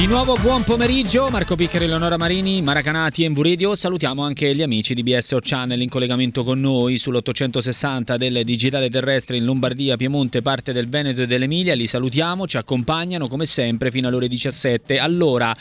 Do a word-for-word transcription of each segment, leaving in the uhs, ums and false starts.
Di nuovo buon pomeriggio, Marco Piccari, Eleonora Marini, Maracanati e M V Radio. Salutiamo anche gli amici di B S O Channel in collegamento con noi sull'ottocentosessanta del digitale terrestre in Lombardia, Piemonte, parte del Veneto e dell'Emilia. Li salutiamo, ci accompagnano come sempre fino alle ore diciassette. Allora,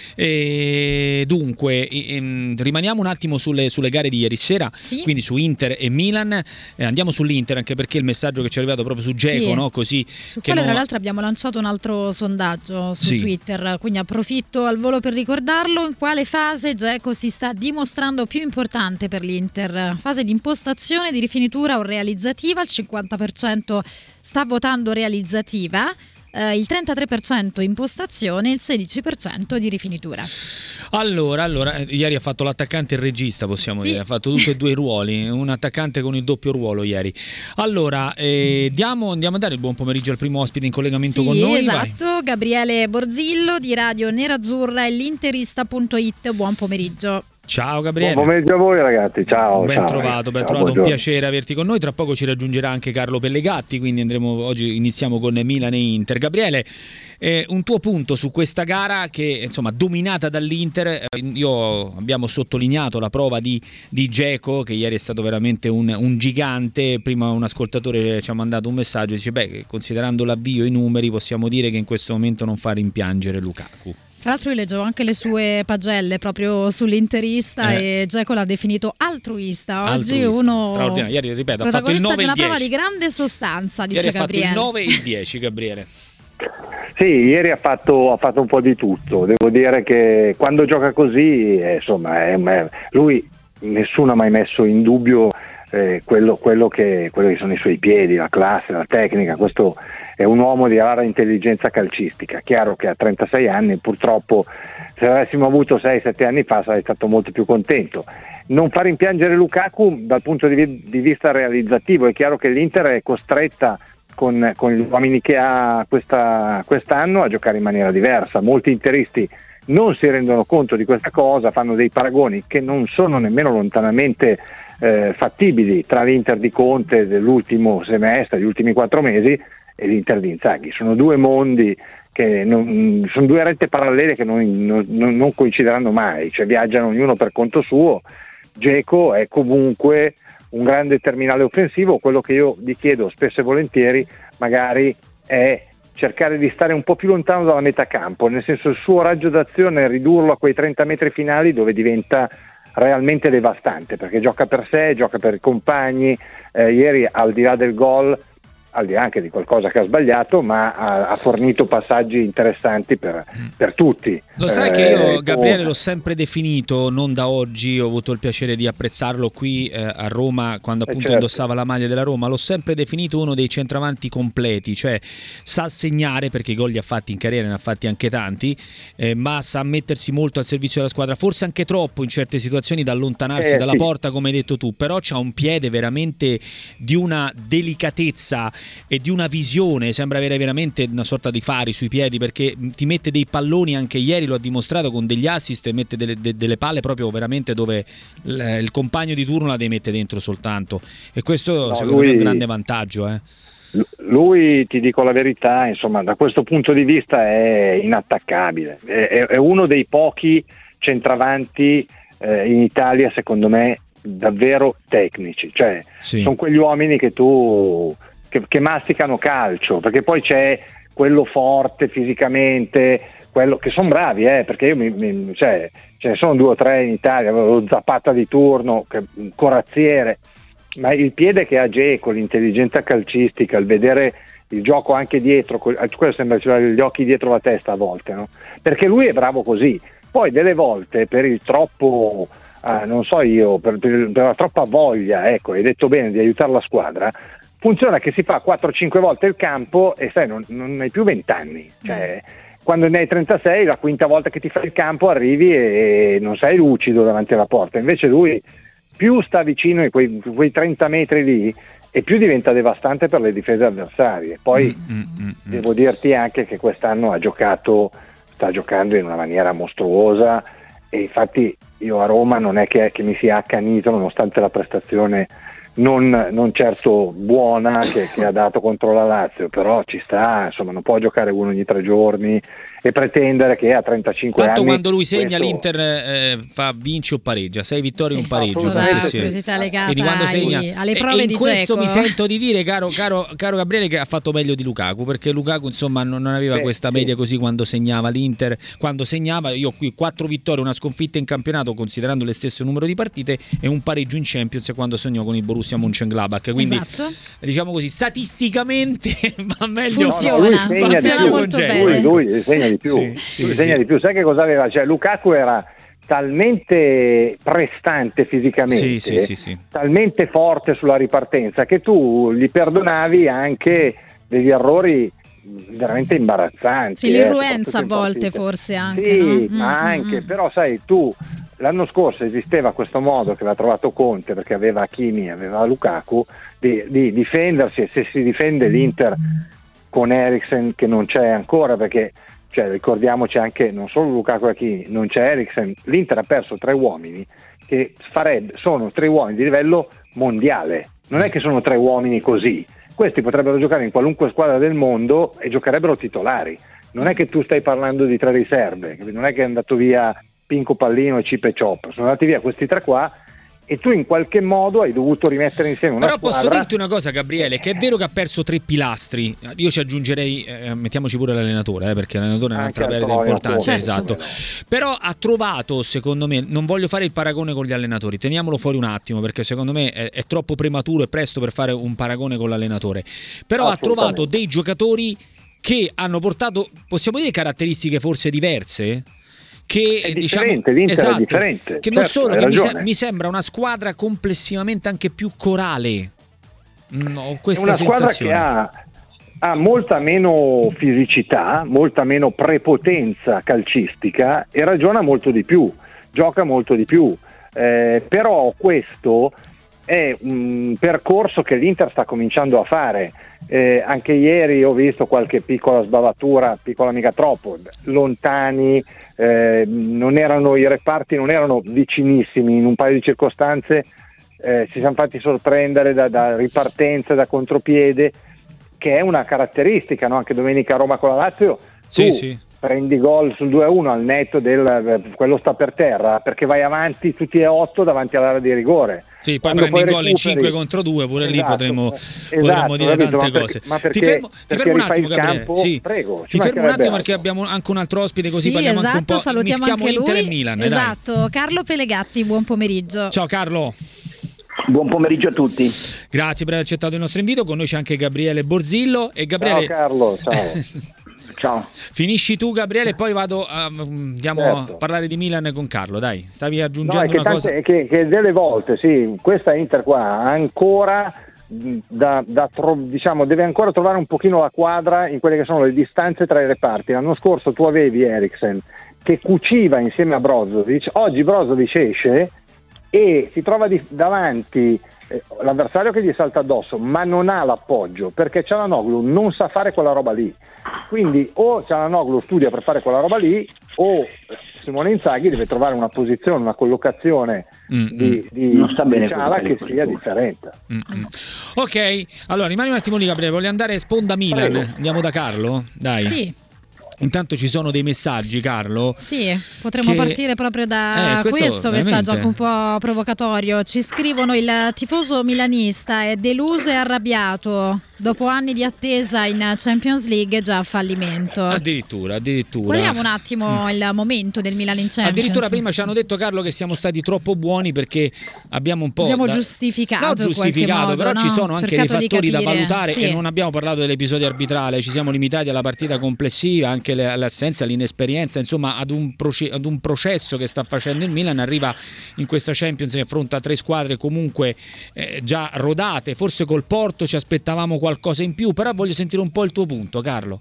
eh, dunque, eh, rimaniamo un attimo sulle, sulle gare di ieri sera, sì. Quindi su Inter e Milan. Eh, andiamo sull'Inter anche perché il messaggio che ci è arrivato proprio su Dzeko, sì. no? Così su che quale no... tra l'altro abbiamo lanciato un altro sondaggio su sì. Twitter, quindi approfitto al volo per ricordarlo. In quale fase Dzeko si sta dimostrando più importante per l'Inter? Fase di impostazione, di rifinitura o realizzativa? Il cinquanta per cento sta votando realizzativa, eh, il trentatré per cento impostazione, il sedici per cento di rifinitura. Allora, allora, ieri ha fatto l'attaccante e il regista, possiamo sì. dire, ha fatto tutti e due i ruoli, un attaccante con il doppio ruolo ieri. Allora, eh, diamo, andiamo a dare il buon pomeriggio al primo ospite in collegamento sì, con noi. Esatto, vai. Gabriele Borzillo di Radio Nerazzurra e l'interista punto it, buon pomeriggio. Ciao Gabriele. Buon pomeriggio a voi ragazzi, ciao. Ben ciao, trovato, ben ciao, trovato, buongiorno. un piacere averti con noi. Tra poco ci raggiungerà anche Carlo Pellegatti, quindi andremo oggi iniziamo con Milan e Inter. Gabriele, eh, un tuo punto su questa gara che insomma dominata dall'Inter. Eh, io abbiamo sottolineato la prova di, di Dzeko, che ieri è stato veramente un, un gigante. Prima un ascoltatore ci ha mandato un messaggio e dice beh, considerando l'avvio e i numeri possiamo dire che in questo momento non fa rimpiangere Lukaku. Tra l'altro io leggevo anche le sue pagelle proprio sull'interista eh. e Dzeko l'ha definito altruista. Oggi altruista. Uno straordinario. Ieri ripeto, ha fatto il nove e il dieci. Protagonista di una prova di grande sostanza, dice ieri Gabriele. Ha fatto il nove e il dieci, Gabriele. Sì, ieri ha fatto, ha fatto un po' di tutto. Devo dire che quando gioca così, eh, insomma, è, è, lui nessuno ha mai messo in dubbio eh, quello, quello, che, quello che sono i suoi piedi, la classe, la tecnica. Questo è un uomo di rara intelligenza calcistica. Chiaro che ha trentasei anni, purtroppo se avessimo avuto sei sette anni fa sarei stato molto più contento. Non fa rimpiangere Lukaku dal punto di, di vista realizzativo. È chiaro che l'Inter è costretta con, con gli uomini che ha questa, quest'anno a giocare in maniera diversa. Molti interisti non si rendono conto di questa cosa, fanno dei paragoni che non sono nemmeno lontanamente eh, fattibili tra l'Inter di Conte dell'ultimo semestre, degli ultimi quattro mesi, e l'Inter di Inzaghi. Sono due mondi che non, sono due rette parallele che non, non, non coincideranno mai, cioè viaggiano ognuno per conto suo. Dzeko è comunque un grande terminale offensivo. Quello che io gli chiedo spesso e volentieri magari è cercare di stare un po' più lontano dalla metà campo, nel senso il suo raggio d'azione ridurlo a quei trenta metri finali dove diventa realmente devastante, perché gioca per sé, gioca per i compagni. Eh, ieri al di là del gol, al di là anche di qualcosa che ha sbagliato, ma ha, ha fornito passaggi interessanti per, per tutti. Lo sai eh, che io, Gabriele, oh. l'ho sempre definito, non da oggi, ho avuto il piacere di apprezzarlo qui eh, a Roma, quando appunto eh certo. indossava la maglia della Roma, l'ho sempre definito uno dei centravanti completi, cioè sa segnare, perché i gol li ha fatti in carriera, ne ha fatti anche tanti, eh, ma sa mettersi molto al servizio della squadra, forse anche troppo in certe situazioni da allontanarsi eh, dalla sì. porta, come hai detto tu, però c'ha un piede veramente di una delicatezza e di una visione, sembra avere veramente una sorta di fari sui piedi, perché ti mette dei palloni, anche ieri lo ha dimostrato con degli assist, e mette delle, de, delle palle proprio veramente dove il, il compagno di turno la deve mettere dentro soltanto, e questo no, secondo lui, me è un grande vantaggio. Eh. Lui, ti dico la verità, insomma, da questo punto di vista è inattaccabile, è, è uno dei pochi centravanti eh, in Italia, secondo me, davvero tecnici, cioè sì. sono quegli uomini che tu Che, che masticano calcio, perché poi c'è quello forte fisicamente, quello che sono bravi, eh, perché io mi, mi, cioè, ce ne sono due o tre in Italia, lo Zapata di turno, che, un corazziere, ma il piede che ha Dzeko, l'intelligenza calcistica, il vedere il gioco anche dietro, quello sembra gli occhi dietro la testa a volte, no? Perché lui è bravo così. Poi delle volte per il troppo ah, non so io, per, per, per la troppa voglia, ecco, hai detto bene, di aiutare la squadra, funziona che si fa quattro cinque volte il campo e sai, non, non hai più vent'anni, cioè, mm. quando ne hai trentasei, la quinta volta che ti fai il campo arrivi e, e non sei lucido davanti alla porta. Invece lui più sta vicino a quei, quei trenta metri lì e più diventa devastante per le difese avversarie. Poi mm, mm, mm, devo dirti anche che quest'anno ha giocato, sta giocando in una maniera mostruosa, e infatti io a Roma non è che, che mi sia accanito nonostante la prestazione non, non certo buona che, che ha dato contro la Lazio, però ci sta, insomma, non può giocare uno ogni tre giorni e pretendere che a trentacinque tanto anni quando lui segna questo... l'Inter eh, fa vince o pareggia, sei vittorie e sì, un pareggio, la sì. curiosità legata quindi quando segna ai, alle prove e, e di in questo Dzeko. mi sento di dire, caro, caro, caro Gabriele, che ha fatto meglio di Lukaku, perché Lukaku insomma non, non aveva sì, questa sì. media così quando segnava l'Inter, quando segnava io qui quattro vittorie, una sconfitta in campionato considerando le stesse numero di partite e un pareggio in Champions quando segnò con il Borussia Mönchengladbach, quindi esatto. diciamo così statisticamente va meglio. Funziona, no, no, lui funziona più, molto lui, bene. lui, lui segna di più, Sì, sì, lui segna sì. di più. Sai che cosa aveva? Cioè Lukaku era talmente prestante fisicamente, Sì, sì, sì, sì. talmente forte sulla ripartenza che tu gli perdonavi anche degli errori veramente imbarazzanti. Sì, l'irruenza eh, a volte partite. forse anche. Sì, no? ma Mm, anche, mm, però sai, tu l'anno scorso esisteva questo modo che aveva trovato Conte, perché aveva Hakimi, aveva Lukaku, di, di difendersi, e se si difende l'Inter con Eriksen che non c'è ancora, perché cioè, ricordiamoci anche non solo Lukaku e Hakimi, non c'è Eriksen, l'Inter ha perso tre uomini che farebbe, sono tre uomini di livello mondiale, non è che sono tre uomini così, questi potrebbero giocare in qualunque squadra del mondo e giocherebbero titolari, non è che tu stai parlando di tre riserve, non è che è andato via Pinco Pallino e Chip e Chop, sono andati via questi tre qua e tu in qualche modo hai dovuto rimettere insieme una Però squadra. posso dirti una cosa, Gabriele, che è vero che ha perso tre pilastri, io ci aggiungerei, eh, mettiamoci pure l'allenatore, eh, perché l'allenatore è un'altra Anche perdita Antonio, importante, certo. esatto. Però ha trovato, secondo me, non voglio fare il paragone con gli allenatori, teniamolo fuori un attimo, perché secondo me è, è troppo prematuro e presto per fare un paragone con l'allenatore, però ha trovato dei giocatori che hanno portato, possiamo dire, caratteristiche forse diverse? Che è diciamo, differente, l'Inter esatto, è differente, che non certo, solo hai che mi, se- ragione. mi sembra una squadra complessivamente anche più corale. Mm, ho questa è una squadra sensazione. che ha, ha molta meno fisicità, molta meno prepotenza calcistica e ragiona molto di più, gioca molto di più, eh, però questo è un percorso che l'Inter sta cominciando a fare. Eh, anche ieri ho visto qualche piccola sbavatura, piccola mica troppo, lontani, eh, non erano, i reparti non erano vicinissimi, in un paio di circostanze eh, si siamo fatti sorprendere da, da ripartenze, da contropiede, che è una caratteristica, no? Anche domenica a Roma con la Lazio, Sì, tu sì. prendi gol sul due a uno al netto del quello sta per terra, perché vai avanti tutti e otto davanti all'area di rigore. Sì, poi Quando prendi il poi gol in recuperi- cinque contro due, pure lì Esatto, potremmo, esatto, potremmo dire capito, tante ma perché- cose. ma perché- ti fermo, ti perché fermo un rifai attimo, il Gabriele. campo? Sì. Prego, ci ti fermo un mancherebbe attimo perché altro. abbiamo anche un altro ospite, così sì, parliamo esatto, anche un po'. salutiamo Mischiamo anche Inter lui. e Milan. Esatto, Dai. Carlo Pelegatti, buon pomeriggio. Ciao Carlo. Buon pomeriggio a tutti. Grazie per aver accettato il nostro invito. Con noi c'è anche Gabriele Borzillo. E Gabriele, Ciao Carlo, ciao. Ciao. finisci tu, Gabriele, e poi vado a, andiamo Certo. a parlare di Milan con Carlo. Dai, stavi No, è aggiungendo che, una cosa. tante, che, che delle volte sì, questa Inter qua ancora mh, da, da tro- diciamo deve ancora trovare un pochino la quadra in quelle che sono le distanze tra i reparti. L'anno scorso tu avevi Eriksen che cuciva insieme a Brozovic, oggi Brozovic esce e si trova di, davanti eh, l'avversario che gli salta addosso, ma non ha l'appoggio perché Çalhanoğlu non sa fare quella roba lì, quindi o Çalhanoğlu studia per fare quella roba lì o Simone Inzaghi deve trovare una posizione, una collocazione Mm, di, di, Non sta bene di Ciala quello che che sia dico. differente. Mm-mm. Ok, allora rimani un attimo lì, Gabriele. Voglio andare sponda Milan. Prego. Andiamo da Carlo? Dai. Sì, Intanto ci sono dei messaggi, Carlo. sì, potremmo Che- partire proprio da Eh, questo questo veramente. messaggio anche un po' provocatorio. Ci scrivono: il tifoso milanista è deluso e arrabbiato. Dopo anni di attesa in Champions League è già a fallimento. Addirittura, addirittura. Guardiamo un attimo il momento del Milan in Champions. Addirittura prima ci hanno detto, Carlo, che siamo stati troppo buoni perché abbiamo un po' Abbiamo da- giustificato no, in qualche giustificato, modo, però no? ci sono anche dei Cercato di fattori da capire. valutare Sì. e non abbiamo parlato dell'episodio arbitrale, ci siamo limitati alla partita complessiva, anche le- all'assenza, all'inesperienza, insomma ad un, proce- ad un processo che sta facendo il Milan. Arriva in questa Champions che affronta tre squadre comunque eh, già rodate, forse col Porto ci aspettavamo qualcosa in più, però voglio sentire un po' il tuo punto, Carlo.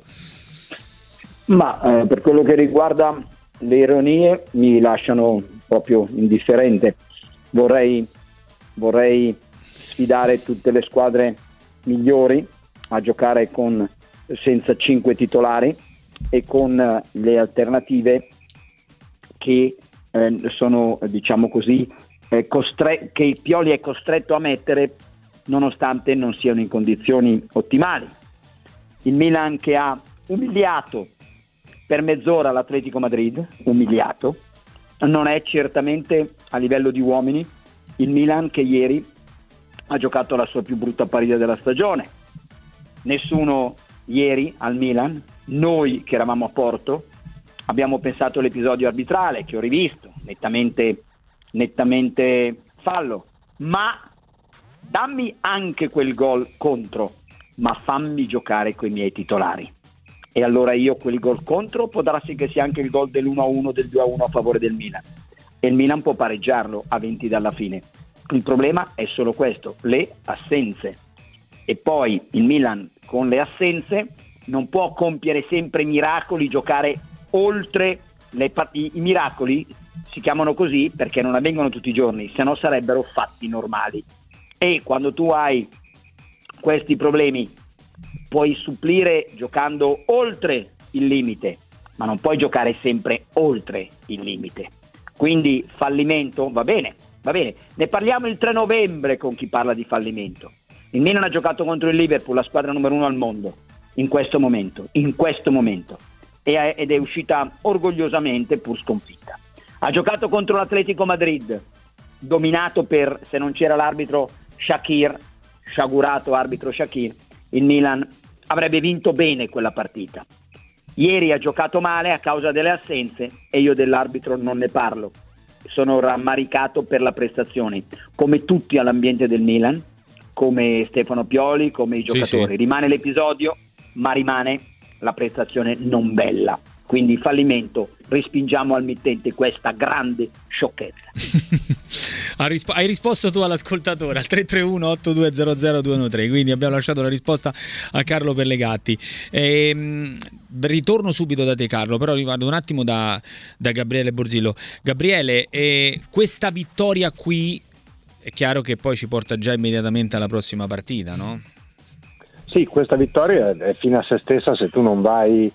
Ma eh, per quello che riguarda le ironie mi lasciano proprio indifferente. Vorrei, vorrei sfidare tutte le squadre migliori a giocare con senza cinque titolari e con eh, le alternative che eh, sono, diciamo così, eh, costre- che Pioli è costretto a mettere nonostante non siano in condizioni ottimali. Il Milan che ha umiliato per mezz'ora l'Atletico Madrid, umiliato, non è certamente a livello di uomini il Milan che ieri ha giocato la sua più brutta partita della stagione. Nessuno ieri al Milan, noi che eravamo a Porto, abbiamo pensato all'episodio arbitrale che ho rivisto, nettamente, nettamente fallo, ma dammi anche quel gol contro, ma fammi giocare coi miei titolari. E allora io quel gol contro può darsi che sia anche il gol dell'uno a uno, del due a uno a favore del Milan, e il Milan può pareggiarlo a venti dalla fine. Il problema è solo questo, le assenze. E poi il Milan con le assenze non può compiere sempre miracoli, giocare oltre le i, i miracoli si chiamano così perché non avvengono tutti i giorni, se no sarebbero fatti normali. E quando tu hai questi problemi puoi supplire giocando oltre il limite, ma non puoi giocare sempre oltre il limite. Quindi fallimento va bene, va bene. Ne parliamo il tre novembre con chi parla di fallimento. Il Milan ha giocato contro il Liverpool, la squadra numero uno al mondo, in questo momento, in questo momento, e ed è uscita orgogliosamente pur sconfitta. Ha giocato contro l'Atletico Madrid, dominato per, se non c'era l'arbitro Shaqiri, sciagurato arbitro Shaqiri, il Milan avrebbe vinto bene quella partita. Ieri ha giocato male a causa delle assenze e io dell'arbitro non ne parlo. Sono rammaricato per la prestazione, come tutti all'ambiente del Milan, come Stefano Pioli, come i giocatori. Sì, sì. Rimane l'episodio, ma rimane la prestazione non bella. Quindi fallimento, respingiamo al mittente questa grande sciocchezza. Hai risposto tu all'ascoltatore al tre tre uno otto due zero zero due uno tre, quindi abbiamo lasciato la risposta a Carlo Pellegatti. Ehm, ritorno subito da te, Carlo, però riguardo un attimo da, da Gabriele Borzillo. Gabriele, eh, questa vittoria qui è chiaro che poi ci porta già immediatamente alla prossima partita, no? Sì, questa vittoria è fine a se stessa se tu non vai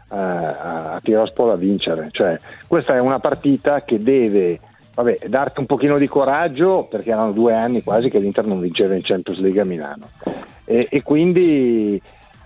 a, a Tiraspol a vincere. Cioè, questa è una partita che deve vabbè, darti un pochino di coraggio, perché erano due anni quasi che l'Inter non vinceva in Champions League a Milano, e, e quindi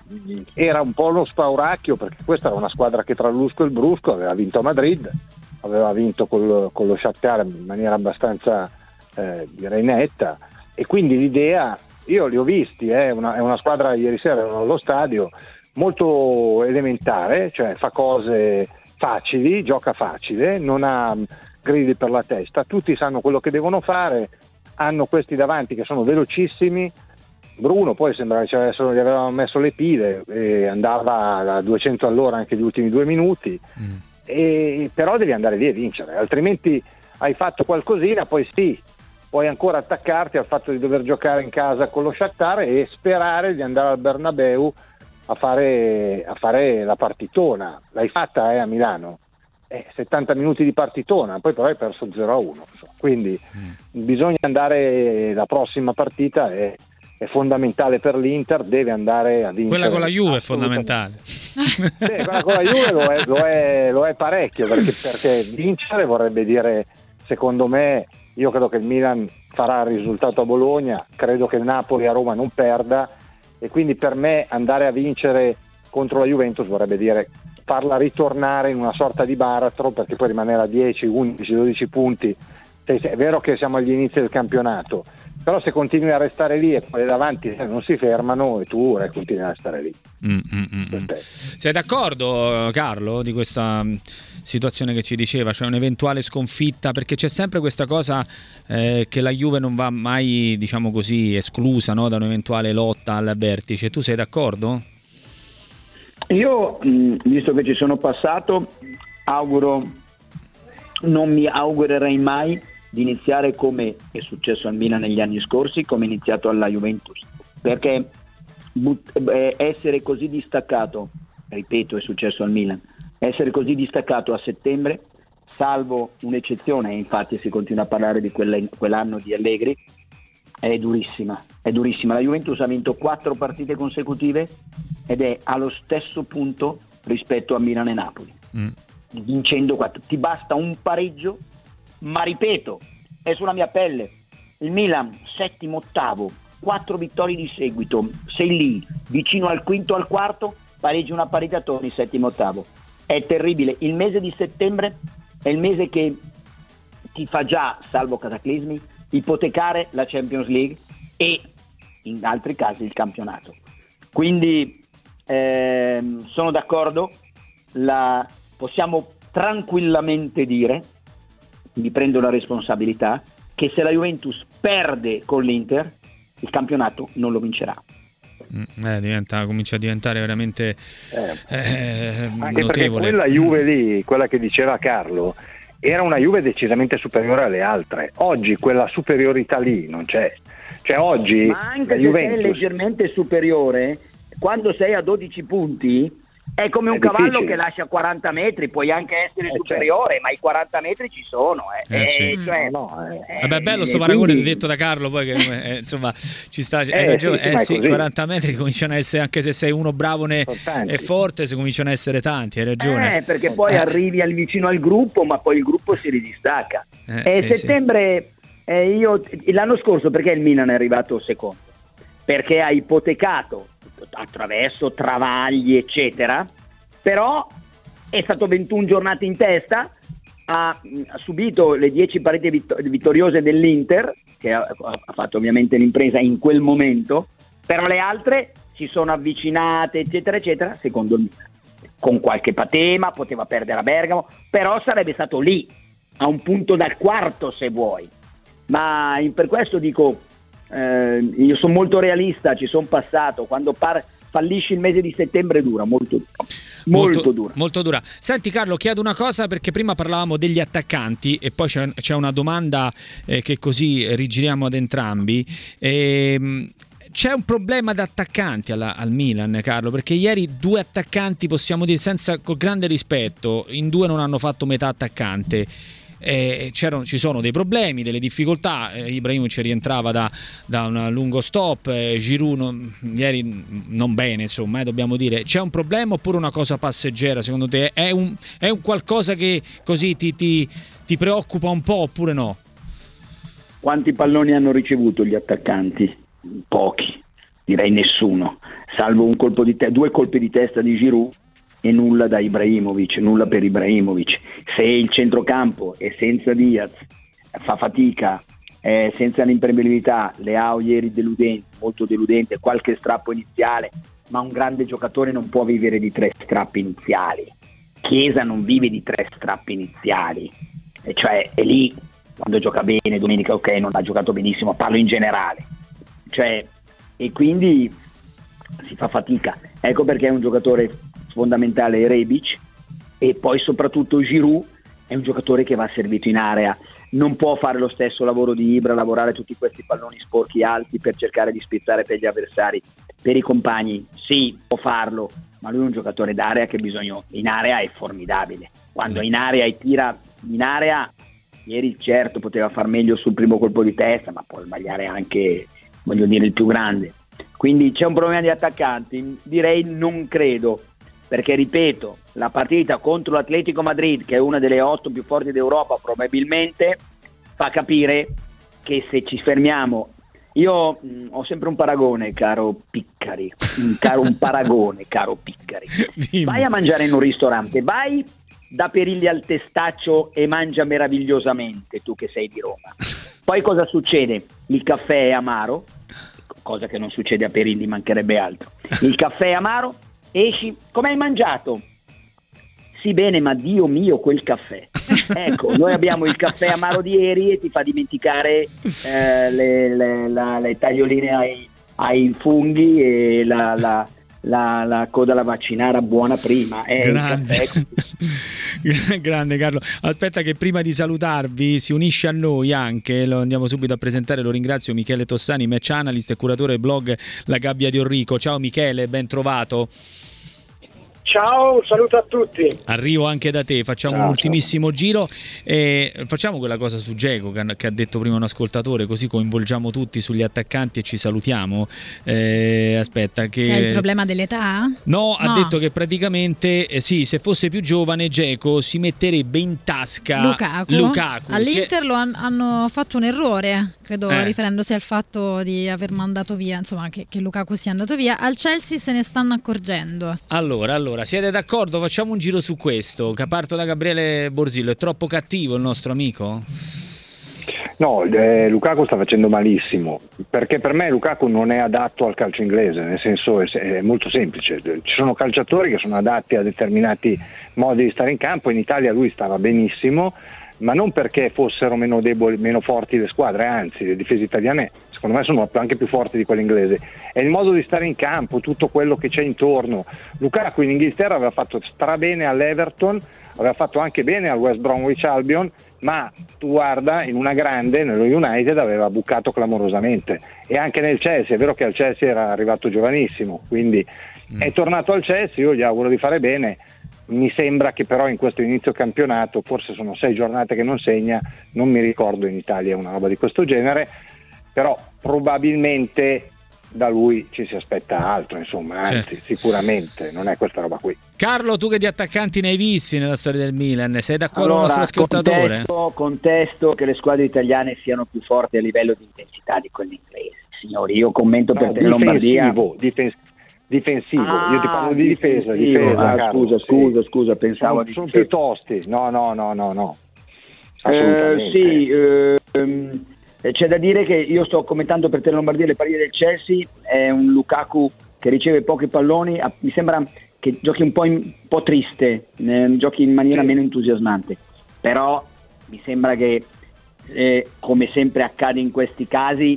era un po' uno spauracchio, perché questa era una squadra che tra il lusco e il brusco aveva vinto a Madrid, aveva vinto col, con lo Shakhtar in maniera abbastanza eh, direi netta, e quindi l'idea, io li ho visti, eh, una, è una squadra, ieri sera erano allo stadio, molto elementare, cioè fa cose facili, gioca facile, non ha gridi per la testa, tutti sanno quello che devono fare, hanno questi davanti che sono velocissimi. Bruno poi sembra che adesso gli avevano messo le pile e andava a duecento all'ora anche gli ultimi due minuti, mm. e, però devi andare lì e vincere, altrimenti hai fatto qualcosina, poi sì, puoi ancora attaccarti al fatto di dover giocare in casa con lo Shakhtar e sperare di andare al Bernabeu a fare, a fare la partitona. L'hai fatta eh, a Milano, eh, settanta minuti di partitona, poi però hai perso zero a uno, quindi mm. bisogna andare, la prossima partita è, è fondamentale per l'Inter, deve andare a vincere. Quella con la Juve è fondamentale. Sì, quella con la Juve lo è, lo è, lo è parecchio, perché, perché vincere vorrebbe dire, secondo me, io credo che il Milan farà il risultato a Bologna, credo che il Napoli a Roma non perda, e quindi per me andare a vincere contro la Juventus vorrebbe dire farla ritornare in una sorta di baratro, perché poi rimanere a dieci, undici, dodici punti, è vero che siamo agli inizi del campionato, però se continui a restare lì e poi davanti non si fermano e tu continui a stare lì. Mm, mm, mm. Sei d'accordo, Carlo, di questa situazione che ci diceva, cioè un'eventuale sconfitta, perché c'è sempre questa cosa eh, che la Juve non va mai, diciamo così, esclusa, no, da un'eventuale lotta al vertice. Tu sei d'accordo? Io, visto che ci sono passato, auguro, non mi augurerei mai di iniziare come è successo al Milan negli anni scorsi, come è iniziato alla Juventus, perché but- eh, essere così distaccato, ripeto, è successo al Milan, essere così distaccato a settembre, salvo un'eccezione, infatti si continua a parlare di quella, quell'anno di Allegri, è durissima, è durissima. La Juventus ha vinto quattro partite consecutive ed è allo stesso punto rispetto a Milan e Napoli, mm. vincendo quattro. Ti basta un pareggio, ma ripeto, è sulla mia pelle. Il Milan settimo, ottavo, quattro vittorie di seguito, sei lì vicino al quinto, al quarto, pareggi una parità, torni settimo, ottavo. È terribile. Il mese di settembre è il mese che ti fa già, salvo cataclismi, ipotecare la Champions League e in altri casi il campionato. Quindi ehm, sono d'accordo, la, possiamo tranquillamente dire, mi prendo la responsabilità, che se la Juventus perde con l'Inter il campionato non lo vincerà. Eh, diventa, comincia a diventare veramente eh, eh, anche notevole. Perché quella Juve lì, quella che diceva Carlo, era una Juve decisamente superiore alle altre. Oggi quella superiorità lì non c'è. Cioè oggi ma anche la se Juventus sei leggermente superiore, quando sei a dodici punti è come un è cavallo difficile. Che lascia quaranta metri, puoi anche essere eh, superiore, certo. Ma i quaranta metri ci sono. Eh. Eh, eh, sì. cioè, no, no, eh. Vabbè, bello sto paragone quindi... detto da Carlo, poi che eh, insomma ci sta. Eh, hai ragione, sì, eh, sì, così. quaranta metri cominciano a essere, anche se sei uno bravo e forte, se cominciano a essere tanti, hai ragione. Eh, perché poi eh. arrivi al vicino al gruppo, ma poi il gruppo si ridistacca. Eh, e sì, settembre, sì. Eh, io l'anno scorso perché il Milan è arrivato secondo? Perché ha ipotecato attraverso travagli, eccetera. Però è stato ventuno giornate in testa, ha, ha subito le dieci partite vittor- vittoriose dell'Inter, che ha, ha fatto ovviamente l'impresa in quel momento, però le altre si sono avvicinate, eccetera, eccetera, secondo il Milan. Con qualche patema, poteva perdere a Bergamo, però sarebbe stato lì, a un punto dal quarto se vuoi. Ma in, per questo dico, eh, io sono molto realista, ci sono passato, quando par- fallisci il mese di settembre dura, molto dura. Molto, molto dura. Molto dura. Senti Carlo, chiedo una cosa perché prima parlavamo degli attaccanti e poi c'è, c'è una domanda eh, che così rigiriamo ad entrambi. Ehm, c'è un problema di attaccanti alla, al Milan, Carlo, perché ieri due attaccanti, possiamo dire senza, col grande rispetto, in due non hanno fatto metà attaccante. Eh, c'erano, ci sono dei problemi, delle difficoltà. eh, Ibrahimovic rientrava da, da un lungo stop, eh, Giroud non, ieri non bene, insomma, eh, dobbiamo dire. C'è un problema oppure una cosa passeggera secondo te? È un, è un qualcosa che così ti, ti, ti preoccupa un po' oppure no? Quanti palloni hanno ricevuto gli attaccanti? Pochi, direi nessuno, salvo un colpo di te- due colpi di testa di Giroud e nulla da Ibrahimovic, nulla per Ibrahimovic. Se il centrocampo è senza Diaz, fa fatica, è senza l'imprevedibilità, Leao ieri deludente, molto deludente, qualche strappo iniziale, ma un grande giocatore non può vivere di tre strappi iniziali. Chiesa non vive di tre strappi iniziali, e cioè è lì quando gioca bene, domenica ok, non ha giocato benissimo, parlo in generale, cioè, e quindi si fa fatica. Ecco perché è un giocatore fondamentale Rebic, e poi soprattutto Giroud è un giocatore che va servito in area, non può fare lo stesso lavoro di Ibra, lavorare tutti questi palloni sporchi alti per cercare di spizzare per gli avversari, per i compagni sì, può farlo, ma lui è un giocatore d'area che bisogna, in area è formidabile, quando è in area e tira in area, ieri certo poteva far meglio sul primo colpo di testa, ma può sbagliare anche, voglio dire, il più grande. Quindi c'è un problema di attaccanti? Direi non credo, perché ripeto, la partita contro l'Atletico Madrid, che è una delle otto più forti d'Europa probabilmente, fa capire che se ci fermiamo, io mh, ho sempre un paragone, caro Piccari, un, caro, un paragone, caro Piccari. Vai a mangiare in un ristorante, vai da Perilli al Testaccio e mangia meravigliosamente, tu che sei di Roma. Poi cosa succede? Il caffè è amaro, cosa che non succede a Perilli, mancherebbe altro. Il caffè è amaro, esci, come hai mangiato? Sì bene, ma Dio mio quel caffè. Ecco, noi abbiamo il caffè amaro di ieri e ti fa dimenticare eh, le, le, la, le taglioline ai, ai funghi e la, la, la, la coda alla vaccinara buona prima. Eh, grande. Il caffè... grande Carlo, aspetta che prima di salutarvi si unisce a noi anche, lo andiamo subito a presentare, lo ringrazio, Michele Tossani, match analyst e curatore del blog La Gabbia di Orrico. Ciao Michele, ben trovato. Ciao, un saluto a tutti. Arrivo anche da te, facciamo ciao, un ultimissimo ciao. giro e facciamo quella cosa su Dzeko che, che ha detto prima un ascoltatore, così coinvolgiamo tutti sugli attaccanti e ci salutiamo. Eh, aspetta, che... È il problema dell'età? No, no. Ha detto che praticamente eh, sì, se fosse più giovane Dzeko si metterebbe in tasca Lukaku. Lukaku. All'Inter è... lo han, hanno fatto un errore, credo, eh. riferendosi al fatto di aver mandato via, insomma, che, che Lukaku sia andato via. Al Chelsea se ne stanno accorgendo. Allora, allora siete d'accordo? Facciamo un giro su questo. Che parto da Gabriele Borzillo. È troppo cattivo il nostro amico? No, eh, Lukaku sta facendo malissimo, perché per me Lukaku non è adatto al calcio inglese, nel senso è, è molto semplice. Ci sono calciatori che sono adatti a determinati modi di stare in campo. In Italia lui stava benissimo, ma non perché fossero meno deboli, meno forti le squadre, anzi le difese italiane secondo me sono anche più forti di quelle inglesi. È il modo di stare in campo, tutto quello che c'è intorno. Lukaku in Inghilterra aveva fatto strabene all'Everton, aveva fatto anche bene al West Bromwich Albion, ma tu guarda, in una grande, nello United aveva bucato clamorosamente, e anche nel Chelsea. È vero che al Chelsea era arrivato giovanissimo, quindi mm. è tornato al Chelsea, io gli auguro di fare bene. Mi sembra che però in questo inizio campionato, forse sono sei giornate che non segna, non mi ricordo in Italia una roba di questo genere, però probabilmente da lui ci si aspetta altro, insomma, anzi certo. Sicuramente non è questa roba qui. Carlo, tu che di attaccanti ne hai visti nella storia del Milan, sei d'accordo allora, con il nostro ascoltatore? Contesto, contesto che le squadre italiane siano più forti a livello di intensità di quelle inglesi, signori, io commento no, per te Lombardia difensivo, difensivo, ah, io ti parlo di difesa, difesa ah, Carlo, scusa, sì. scusa, scusa, pensavo sono, di sono più tosti, no, no, no, no, no. Assolutamente. Eh, sì, ehm, c'è da dire che io sto commentando per te Lombardia le partite del Chelsea, è un Lukaku che riceve pochi palloni, mi sembra che giochi un po', in, un po' triste, eh, giochi in maniera sì. meno entusiasmante, però mi sembra che eh, come sempre accade in questi casi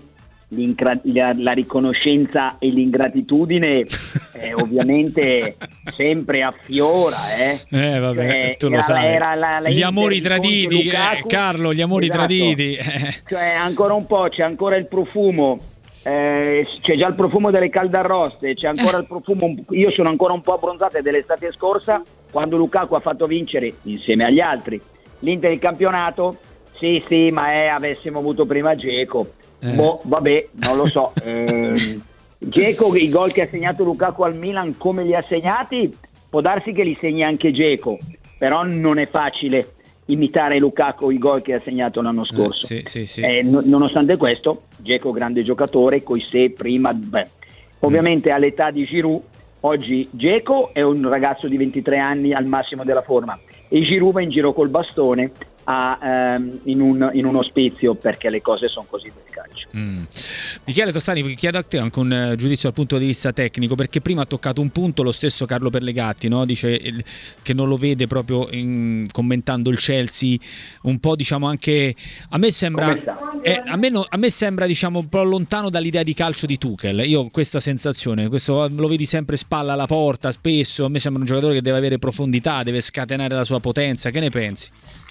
la, la riconoscenza e l'ingratitudine eh, ovviamente sempre affiora eh, eh vabbè cioè, tu lo era, sai era la, la gli amori traditi Lukaku, eh, Carlo gli amori esatto. traditi cioè ancora un po' c'è ancora il profumo eh, c'è già il profumo delle caldarroste, c'è ancora il profumo, io sono ancora un po' abbronzata dell'estate scorsa quando Lukaku ha fatto vincere insieme agli altri l'Inter il campionato. Sì sì ma eh, avessimo avuto prima Dzeko. Eh. Boh, vabbè, non lo so. Eh, Dzeko, i gol che ha segnato Lukaku al Milan, come li ha segnati? Può darsi che li segni anche Dzeko, però non è facile imitare Lukaku i gol che ha segnato l'anno scorso. Eh, sì, sì, sì. Eh, no, nonostante questo, Dzeko grande giocatore, coi sé prima, beh, ovviamente mm. all'età di Giroud, oggi Dzeko è un ragazzo di ventitré anni al massimo della forma e Giroud va in giro col bastone a, um, in, un, in un ospizio perché le cose sono così del calcio. mm. Michele Tostani, chiedo a te anche un uh, giudizio dal punto di vista tecnico, perché prima ha toccato un punto lo stesso Carlo Perlegatti, no? Dice il, che non lo vede proprio in, commentando il Chelsea un po', diciamo, anche a me sembra eh, a, me no, a me sembra diciamo un po' lontano dall'idea di calcio di Tuchel. Io ho questa sensazione, questo lo vedi sempre spalla alla porta spesso, a me sembra un giocatore che deve avere profondità, deve scatenare la sua potenza. Che ne pensi?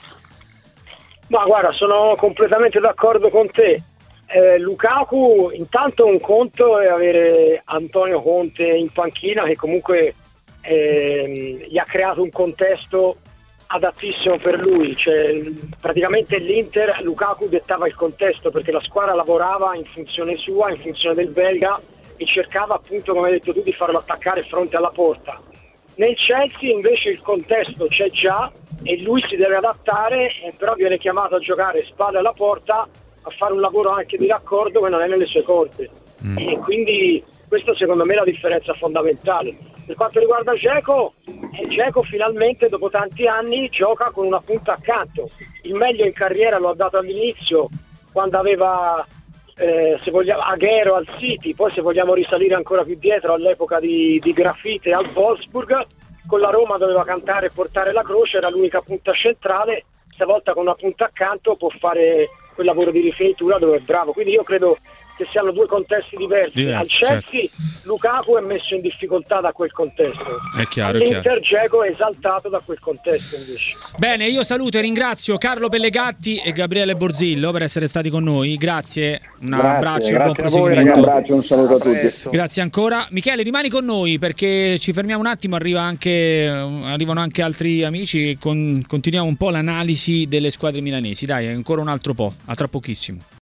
Ma guarda, sono completamente d'accordo con te. Eh, Lukaku, intanto un conto è avere Antonio Conte in panchina che comunque eh, gli ha creato un contesto adattissimo per lui, cioè, praticamente l'Inter, Lukaku dettava il contesto perché la squadra lavorava in funzione sua, in funzione del belga e cercava appunto, come hai detto tu, di farlo attaccare fronte alla porta. Nel Chelsea invece il contesto c'è già e lui si deve adattare, eh, però viene chiamato a giocare spalle alla porta, a fare un lavoro anche di raccordo che non è nelle sue corde. Mm. E quindi questa secondo me è la differenza fondamentale. Per quanto riguarda Dzeko, eh, Dzeko finalmente dopo tanti anni gioca con una punta accanto. Il meglio in carriera lo ha dato all'inizio quando aveva eh, se vogliamo Aguero al City, poi se vogliamo risalire ancora più dietro all'epoca di, di Grafite al Wolfsburg, con la Roma doveva cantare e portare la croce, era l'unica punta centrale, stavolta con una punta accanto può fare quel lavoro di rifinitura dove è bravo, quindi io credo che siano due contesti diversi. Diversi, Al Chelsea certo. Lukaku è messo in difficoltà da quel contesto, È chiaro, è all'Inter chiaro. Dzeko è esaltato da quel contesto invece. Bene, io saluto e ringrazio Carlo Pellegatti e Gabriele Borzillo per essere stati con noi. Grazie, un Grazie, abbraccio e grazie buon a voi, proseguimento. Un abbraccio, un saluto a tutti. Grazie ancora. Michele, rimani con noi perché ci fermiamo un attimo, arriva anche, arrivano anche altri amici e con, continuiamo un po' l'analisi delle squadre milanesi. Dai, ancora un altro po', a tra pochissimo.